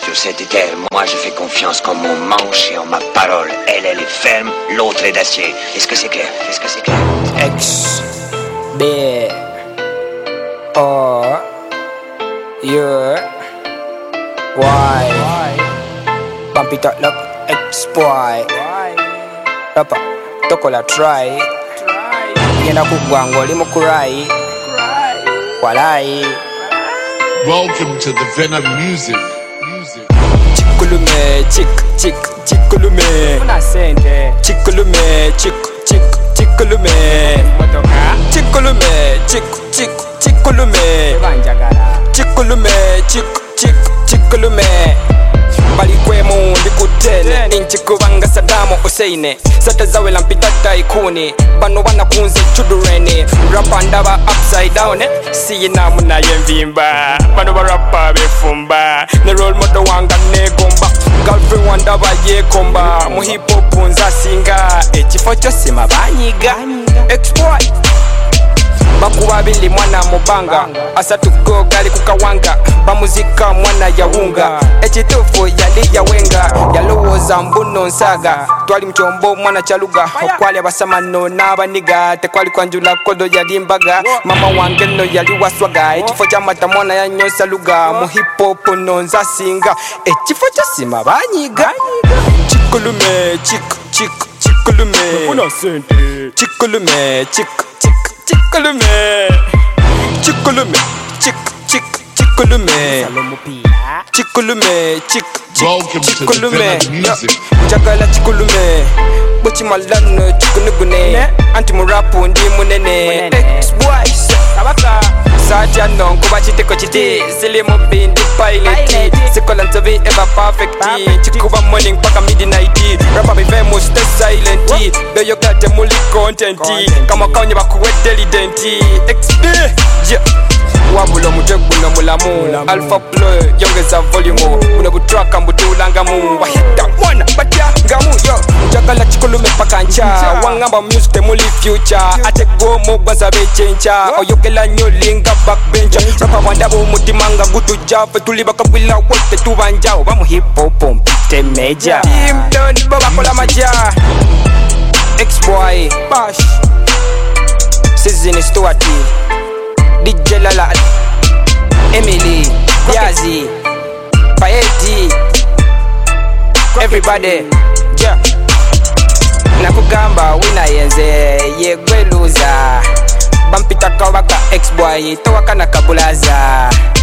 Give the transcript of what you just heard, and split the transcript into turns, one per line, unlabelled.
sur cette terre, moi je fais confiance en mon manche et en ma parole. Elle est ferme, l'autre est d'acier. Est-ce que c'est clair? Est-ce que c'est clair?
X, B, O, U, Y. Bump it up, look, X, Y. Rapa, toko la try. Yenda kugwango limu kurai. Walai.
Welcome to the Venom Music.
Chikulume, chikulume. Chikulume, chikulume. Chikulume, chikulume. Chikulume. Balikwemu ndikutene inchi kubanga Sadamu Useine sata zawe lampitata ikuni bano wanakunze chudurene rapa ndaba upside down siyina munaye mvimba bano barapa befumba ne role model wanga negomba girlfriend wandaba yekomba mu hip hop nza singa ekifo cyose mabanyiga exploit bakubabili mwana mubanga asatuko gali kukawanga bamuzika mwana yawunga ekitufu yali yawenga yalowoza mbuno nsaga twali mchombo mwana chaluga okwali abasamano n'abaniga tekwali kwanjula kodo yali mbaga mama wange no yali waswaga ekifo ky'amata mwana yanyosa luga mu hip hop no nza singa ekifo ky'osima banyiga chikulume chikulume chikulume Chikulume, chikulume, chikulume, chikulume, chakala chikulume, bochi malano chikunugune, anti murapu ndi munene, ex-boys, tabaka, saja nongo bachiteko chiti, sili mubindi piloti, sikola ntovi ever perfecti, chikuba morning paka midnight, rapa be famous stay silenti, beyo kate muli contenti, kama kaunye bakuwe delidenti, XD, yeah. Wabulo mujeguno mulamu Alpha Play, yongeza volume unabutraka mbutulangamu wahita mwana bajangamu yo njagala chikulume pakancha wangamba music temuli future ate go mugwaza bechencha oyogela nyolinga backbencher rapa wandabu mutimanga gutu jafe tulibaka bwila wote tubanjao bamu hip hop mpite meja team done baba kola maja X-Boy Bash Season Stuart DJ Lala, Emily, Yazi, Paeti, everybody, yeah. Nakugamba wina yenze yegwe loser. Bampita kawaka X-Boy, towaka nakabulaza.